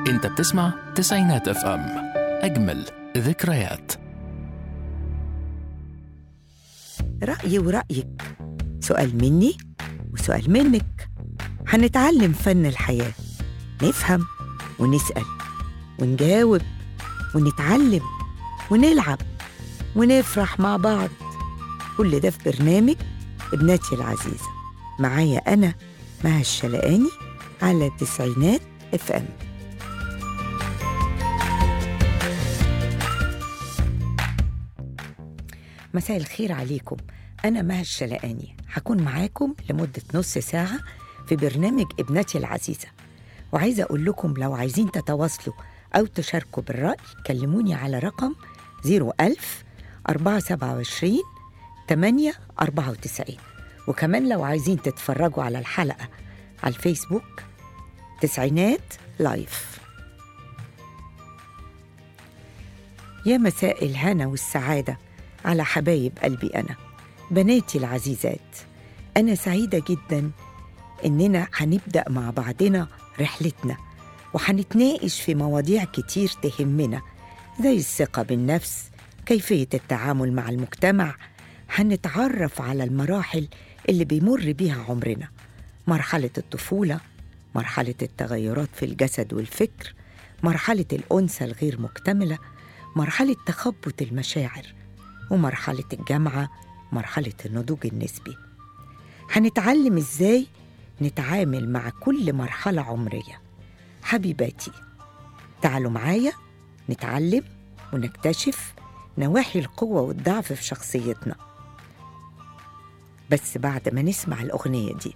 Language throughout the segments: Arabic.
انت بتسمع تسعينات اف ام، اجمل ذكريات. رأيي ورأيك، سؤال مني وسؤال منك. هنتعلم فن الحياة، نفهم ونسأل ونجاوب ونتعلم ونلعب ونفرح مع بعض. كل ده في برنامج ابنتي العزيزة، معايا أنا مها الشلقاني على تسعينات اف ام. مساء الخير عليكم، أنا مها الشلقاني، هكون معاكم لمدة نص ساعة في برنامج ابنتي العزيزة. وعايزة أقول لكم لو عايزين تتواصلوا أو تشاركوا بالرأي كلموني على رقم 01000-427-894. وكمان لو عايزين تتفرجوا على الحلقة على الفيسبوك تسعينات لايف. يا مساء الهنا والسعادة على حبايب قلبي، أنا بناتي العزيزات. أنا سعيدة جدا إننا هنبدأ مع بعضنا رحلتنا، وهنتناقش في مواضيع كتير تهمنا زي الثقة بالنفس، كيفية التعامل مع المجتمع. هنتعرف على المراحل اللي بيمر بيها عمرنا، مرحلة الطفولة، مرحلة التغيرات في الجسد والفكر، مرحلة الأنثى الغير مكتملة، مرحلة تخبط المشاعر، ومرحلة الجامعة، مرحلة النضوج النسبي. هنتعلم إزاي نتعامل مع كل مرحلة عمرية. حبيباتي، تعالوا معايا نتعلم ونكتشف نواحي القوة والضعف في شخصيتنا، بس بعد ما نسمع الأغنية دي.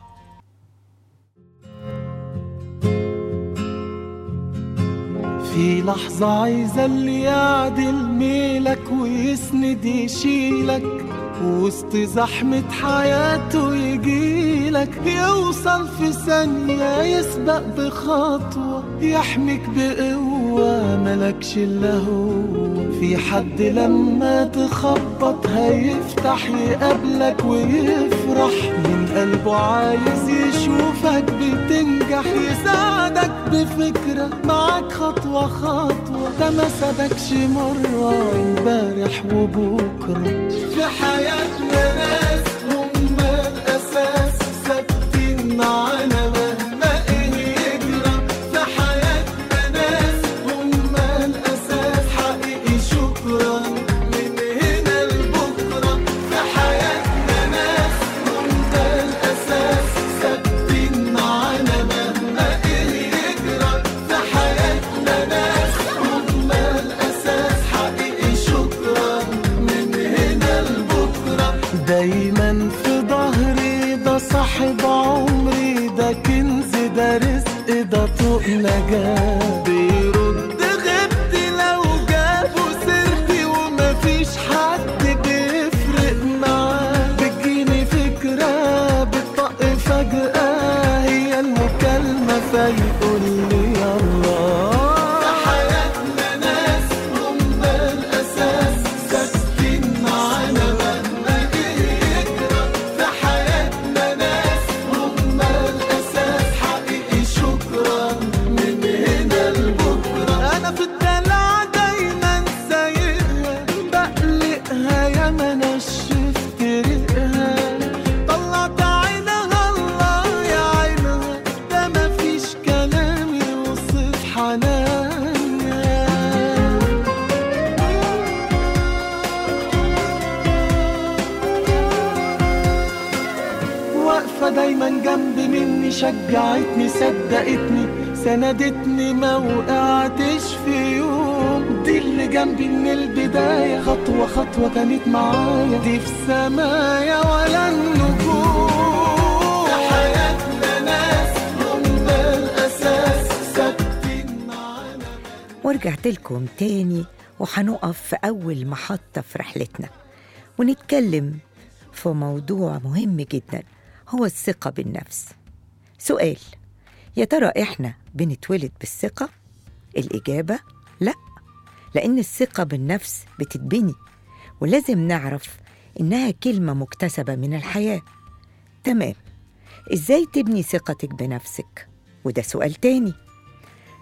في لحظة عايزة اللي يعدل ميلك ويسند يشيلك وسط زحمة حياته، يجيلك يوصل في ثانية، يسبق بخطوة، يحميك بقوة ملكش إلا هو. في حد لما تخبط هيفتح يقابلك ويفرح من قلبه، عايز يشوفك بتنجح، يساعدك بفكرة معاك خطوة خطوة. ده ما سابكش مرة امبارح وبكرة. في حياتنا ناس هم الأساس، ثابتين معانا مهما إيه يجرى. في حياتنا ناس هم الأساس، حقيقي شكرا من هنا لبكرة. في حياتنا ناس هم الأساس، ثابتين معانا مهما إيه يجرى. في حياتنا ناس هم الأساس، حقيقي شكرا من هنا لبكرة. دايما في ظهري، ده صاحب عمري، ده كنز، ده رزق، ده طوق نجاة. بيرد غبتي لو جابوا سيرتي، ومفيش حد بيفرق معاه. بتجيني فكرة بتطق فجأة، هي المكالمة فيقول لي يلا. في حياتنا ناس هم الأساس، ثابتين معانا مهما يجرى. في حياتنا ناس هم الأساس، حقيقي شكرا من هنا لبكرة. أنا في الدلع دايما سايقها، بقلقها يا ما نشفت ريقها، طلعت عينها الله يا عينها، ده مفيش كلام يوصف حنانها. واقفة دايما جنب مني، شجعتني صدقتني سندتني، ما وقعتش في يوم. دي اللي جنبي من البداية، خطوة خطوة كانت معايا، دي في سمايا ولا النجوم. في حياتنا ناس هم الأساس، ثابتين معانا. ورجعت لكم تاني، وهنقف في أول محطة في رحلتنا ونتكلم في موضوع مهم جدا، هو الثقة بالنفس. سؤال، يا ترى إحنا بنتولد بالثقة؟ الإجابة لا، لأن الثقة بالنفس بتتبني، ولازم نعرف إنها كلمة مكتسبة من الحياة. تمام، إزاي تبني ثقتك بنفسك؟ وده سؤال تاني.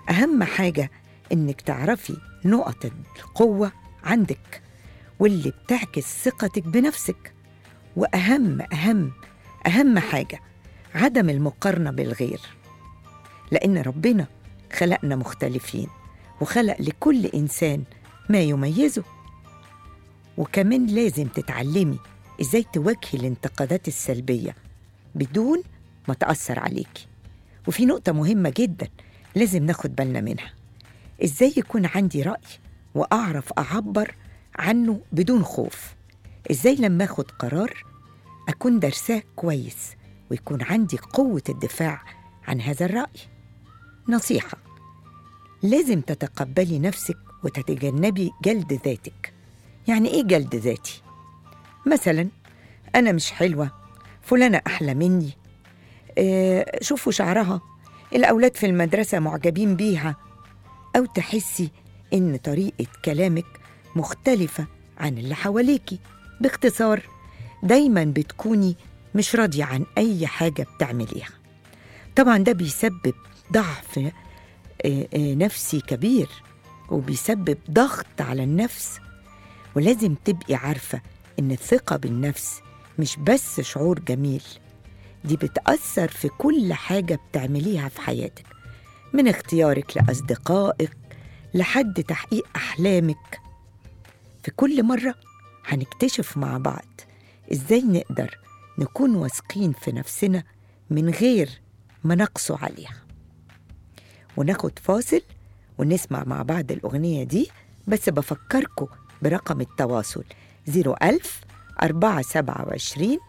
أهم حاجة إنك تعرفي نقط القوة عندك واللي بتعكس ثقتك بنفسك. وأهم أهم أهم حاجة عدم المقارنة بالغير، لأن ربنا خلقنا مختلفين وخلق لكل إنسان ما يميزه. وكمان لازم تتعلمي إزاي تواجهي الانتقادات السلبية بدون ما تأثر عليكي. وفي نقطة مهمة جدا لازم ناخد بالنا منها، إزاي يكون عندي رأي وأعرف أعبر عنه بدون خوف. إزاي لما أخد قرار أكون درساه كويس ويكون عندي قوة الدفاع عن هذا الرأي. نصيحة: لازم تتقبلي نفسك وتتجنبي جلد ذاتك. يعني إيه جلد ذاتي؟ مثلا أنا مش حلوة، فلانة أحلى مني، شوفوا شعرها، الأولاد في المدرسة معجبين بيها. أو تحسي إن طريقة كلامك مختلفة عن اللي حواليكي. باختصار دايما بتكوني مش راضية عن أي حاجة بتعمليها. طبعا ده بيسبب ضعف نفسي كبير وبيسبب ضغط على النفس. ولازم تبقي عارفة إن الثقة بالنفس مش بس شعور جميل، دي بتأثر في كل حاجة بتعمليها في حياتك، من اختيارك لأصدقائك لحد تحقيق أحلامك. في كل مرة هنكتشف مع بعض إزاي نقدر نكون واثقين في نفسنا من غير ما نقسو عليها. وناخد فاصل ونسمع مع بعض الأغنية دي، بس بفكركم برقم التواصل 01000 427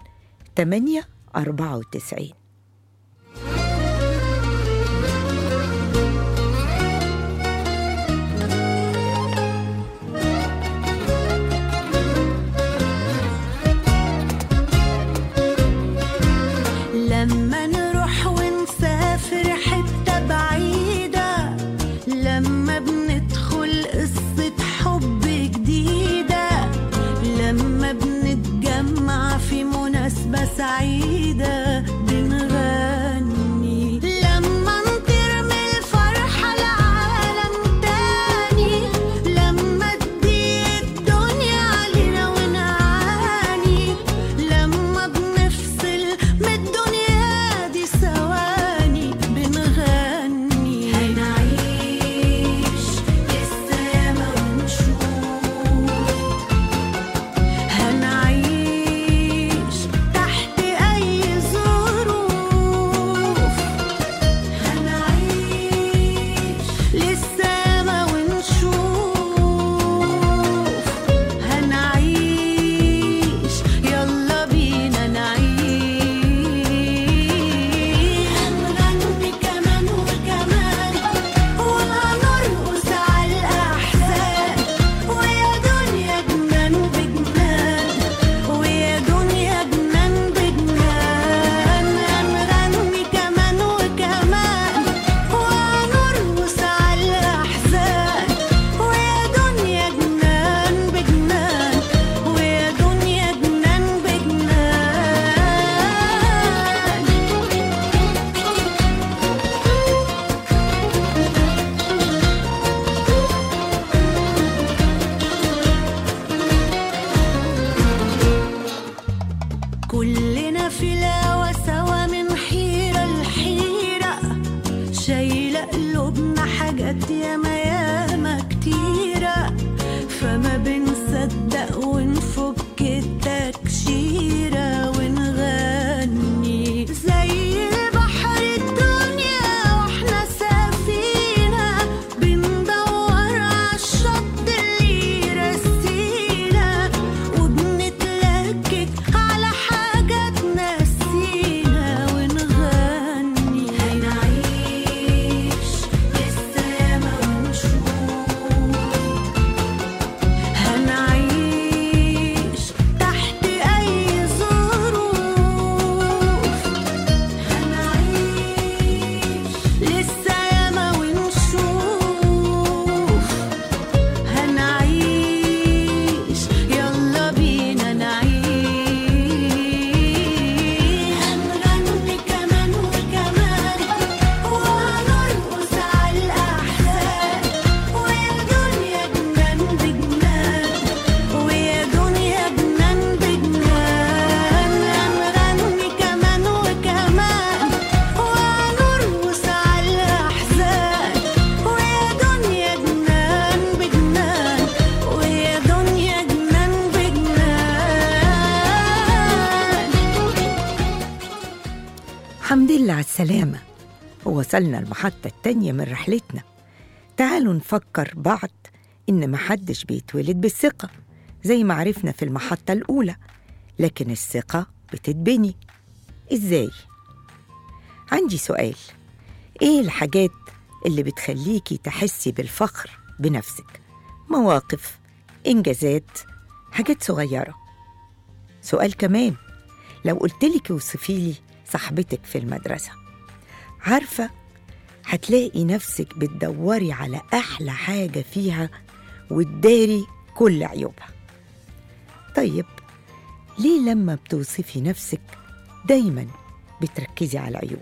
894. لما نروح ونسافر حتة بعيدة، لما بندخل قصة حب جديدة، لما بنتجمع في مناسبة سعيدة بنغني، لما نطير من الفرحة لعالم تاني، لما تضيق الدنيا علينا ونعاني، لما بنفصل من الدنيا حمد لله على السلامة، ووصلنا المحطة التانية من رحلتنا. تعالوا نفكر بعض إن محدش بيتولد بالثقة زي ما عرفنا في المحطة الأولى، لكن الثقة بتتبني. إزاي؟ عندي سؤال، إيه الحاجات اللي بتخليكي تحسي بالفخر بنفسك؟ مواقف، إنجازات، حاجات صغيرة. سؤال كمان، لو قلتلك وصفيلي صاحبتك في المدرسة، عارفة هتلاقي نفسك بتدوري على أحلى حاجة فيها وتداري كل عيوبها. طيب ليه لما بتوصفي نفسك دايما بتركزي على العيوب؟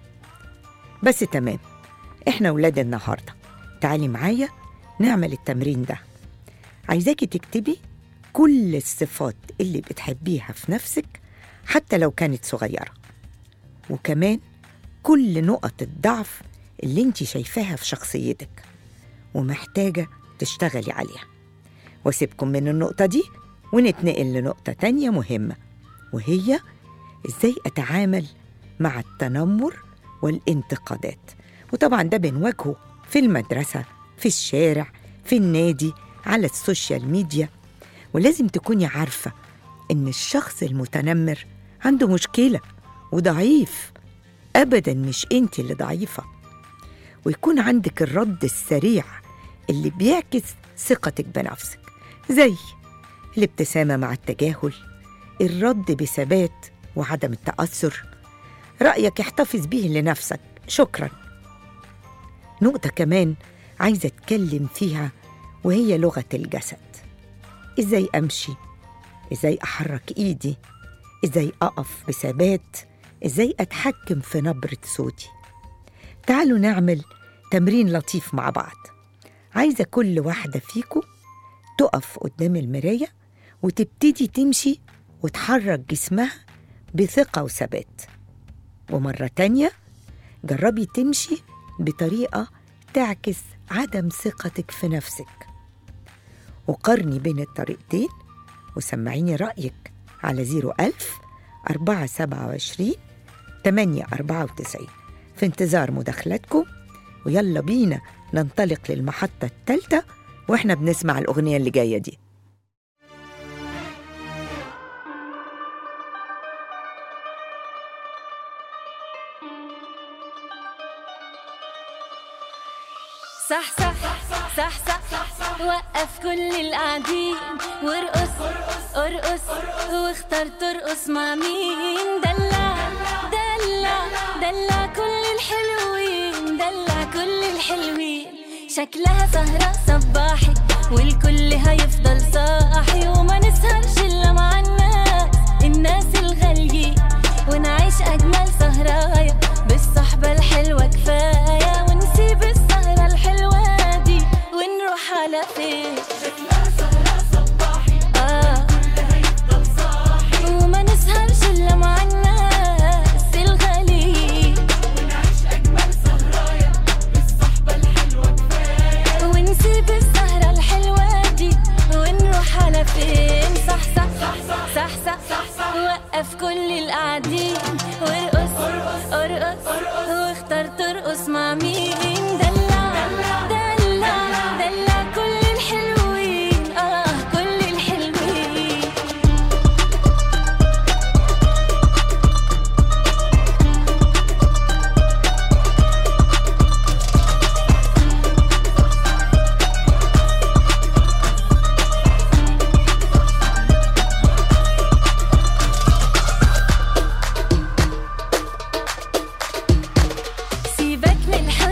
بس تمام، احنا ولاد النهاردة، تعالي معايا نعمل التمرين ده. عايزاكي تكتبي كل الصفات اللي بتحبيها في نفسك حتى لو كانت صغيرة، وكمان كل نقط الضعف اللي انتي شايفاها في شخصيتك ومحتاجة تشتغلي عليها. واسيبكم من النقطة دي ونتنقل لنقطة تانية مهمة، وهي ازاي اتعامل مع التنمر والانتقادات. وطبعا ده بنواجهه في المدرسة، في الشارع، في النادي، على السوشيال ميديا. ولازم تكوني عارفة إن الشخص المتنمر عنده مشكلة وضعيف، أبداً مش أنت اللي ضعيفة. ويكون عندك الرد السريع اللي بيعكس ثقتك بنفسك، زي الابتسامة مع التجاهل، الرد بثبات وعدم التأثر، رأيك احتفظ به لنفسك، شكراً. نقطة كمان عايزة أتكلم فيها وهي لغة الجسد. إزاي أمشي، إزاي أحرك إيدي، إزاي أقف بثبات، إزاي أتحكم في نبرة صوتي. تعالوا نعمل تمرين لطيف مع بعض. عايزة كل واحدة فيكم تقف قدام المراية وتبتدي تمشي وتحرك جسمها بثقة وثبات. ومرة تانية جربي تمشي بطريقة تعكس عدم ثقتك في نفسك، وقارني بين الطريقتين وسمعيني رأيك على 01000-427-894. في انتظار مداخلاتكم، ويلا بينا ننطلق للمحطة الثالثة وإحنا بنسمع الأغنية اللي جاية دي. صح صح صح صح وقف كل القاعدين وارقص ارقص واختار ترقص مع مين. دلع دلع دلع كل الحلوين، دلع كل الحلوين. شكلها سهرة صباحي والكل هيفضل صاحي، وما نسهرش إلا مع الناس الغاليين، ونعيش أجمل سهرايا بالصحبة الحلوة كفاية، ونسيب السهرة الحلوة دي ونروح على فين. شكلها سهرة صباحي والكل هيفضل صاحي، وما نسهرش إلا مع الناس الغاليين، ونعيش أجمل سهرايا بالصحبة الحلوة كفاية، ونسيب السهرة الحلوة دي ونروح على فين. صح صح صح صح صح وقف كل القاعدين وارقص ارقص واختار ترقص مع مين. دلع دلع دلع كل الحلوين، كل الحلوين. سيبك من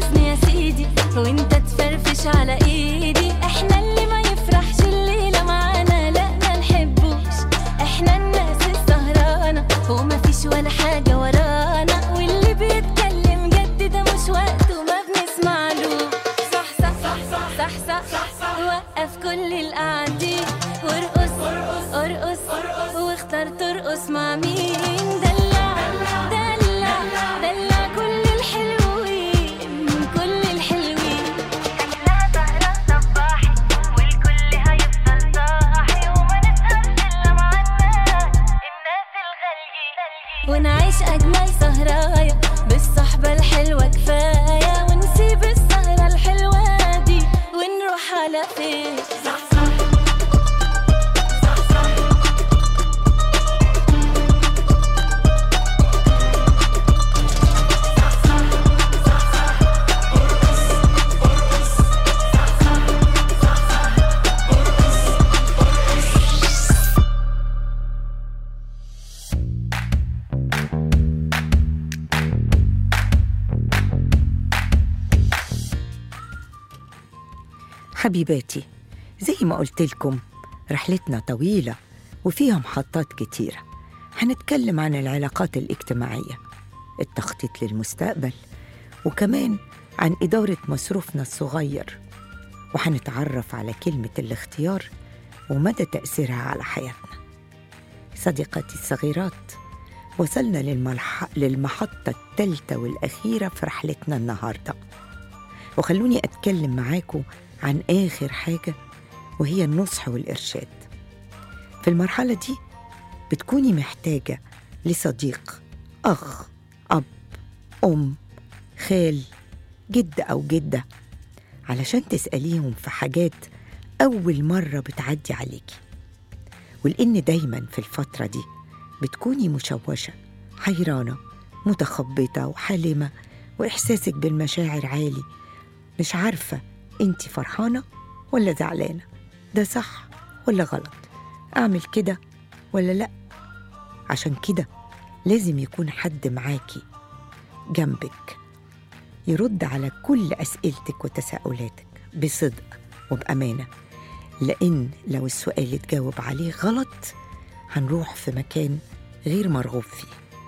حبيباتي، زي ما قلت لكم رحلتنا طويلة وفيها محطات كتيرة. هنتكلم عن العلاقات الاجتماعية، التخطيط للمستقبل، وكمان عن إدارة مصروفنا الصغير، وهنتعرف على كلمة الاختيار ومدى تأثيرها على حياتنا. صديقاتي الصغيرات، وصلنا للمحطة الثالثة والأخيرة في رحلتنا النهاردة، وخلوني أتكلم معاكم عن آخر حاجة، وهي النصح والإرشاد. في المرحلة دي بتكوني محتاجة لصديق، أخ، أب، أم، خال، جد أو جدة، علشان تسأليهم في حاجات أول مرة بتعدي عليكي. ولأن دايما في الفترة دي بتكوني مشوشة، حيرانة، متخبطة وحالمة، وإحساسك بالمشاعر عالي، مش عارفة أنتي فرحانة ولا زعلانة، ده صح ولا غلط، أعمل كده ولا لأ. عشان كده لازم يكون حد معاكي جنبك يرد على كل أسئلتك وتساؤلاتك بصدق وبأمانة، لأن لو السؤال اتجاوب عليه غلط هنروح في مكان غير مرغوب فيه.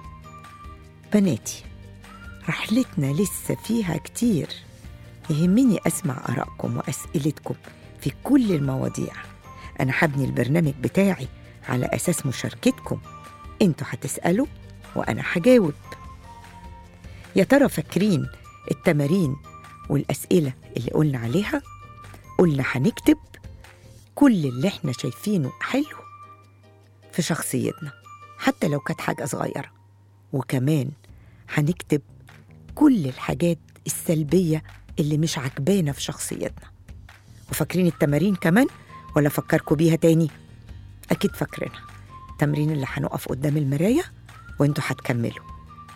بناتي، رحلتنا لسه فيها كتير، يهمني أسمع آرائكم وأسئلتكم في كل المواضيع. أنا هبني البرنامج بتاعي على أساس مشاركتكم، انتوا هتسألوا وأنا هجاوب. يا ترى فاكرين التمارين والأسئلة اللي قلنا عليها؟ قلنا هنكتب كل اللي احنا شايفينه حلو في شخصيتنا، حتى لو كانت حاجة صغيرة، وكمان هنكتب كل الحاجات السلبية اللي مش عجبانا في شخصيتنا. وفاكرين التمارين كمان ولا فكركوا بيها تاني؟ أكيد فاكرينها. التمرين اللي هنقف قدام المراية وانتوا هتكملوا.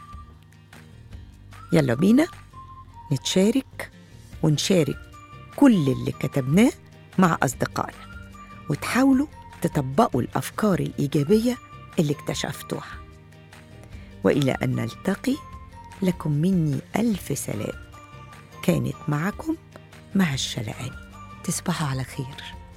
يلا بينا نتشارك ونشارك كل اللي كتبناه مع أصدقائنا، وتحاولوا تطبقوا الأفكار الإيجابية اللي اكتشفتوها. وإلى أن نلتقي، لكم مني ألف سلام. كانت معكم مها الشلقاني. تصبحوا على خير.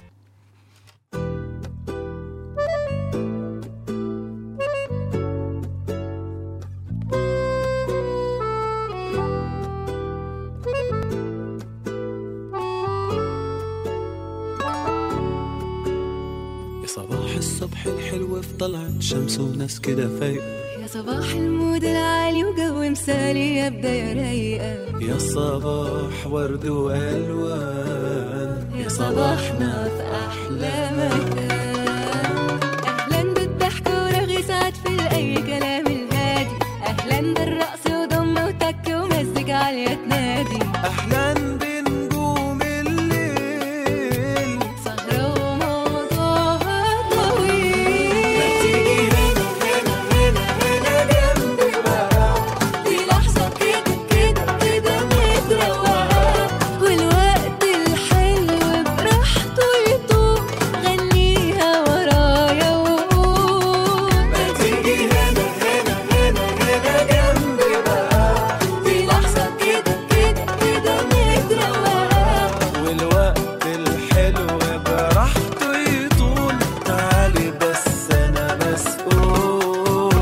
صباح الصبح الحلو في طلعة شمس وناس كده فايقة، يا صباح المود العالي وجو مثالي يا بداية رايقة، يا صباح ورد وألوان، يا صباحنا في أحلى مكان. أهلا بالضحك ورغي سعد في أي كلام الهادي، أهلا بالرقص وضمة وتك ومزج عالية تنادي، أحلى بنجوم الليل، سهرة وموضوعها طويل. ما تيجي هنا هنا هنا هنا جنبي بقى، دي لحظة كده كده كده متروقة، والوقت الحلو براحته يطوق، غنيها ورايا وقول. ما تيجي هنا هنا هنا هنا جنبي بقى، دي لحظة كده كده كده متروقة، والوقت الحلو براحته يطول، تعالي بس أنا مسؤول.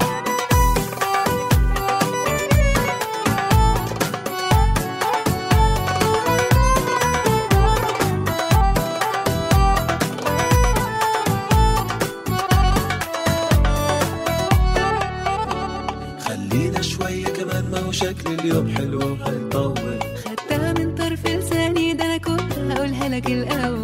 خلينا شوية كمان، ما هو شكل اليوم حلو وهيطول. خدتها من طرف لساني، ده أنا كنت هقولها لك الأول.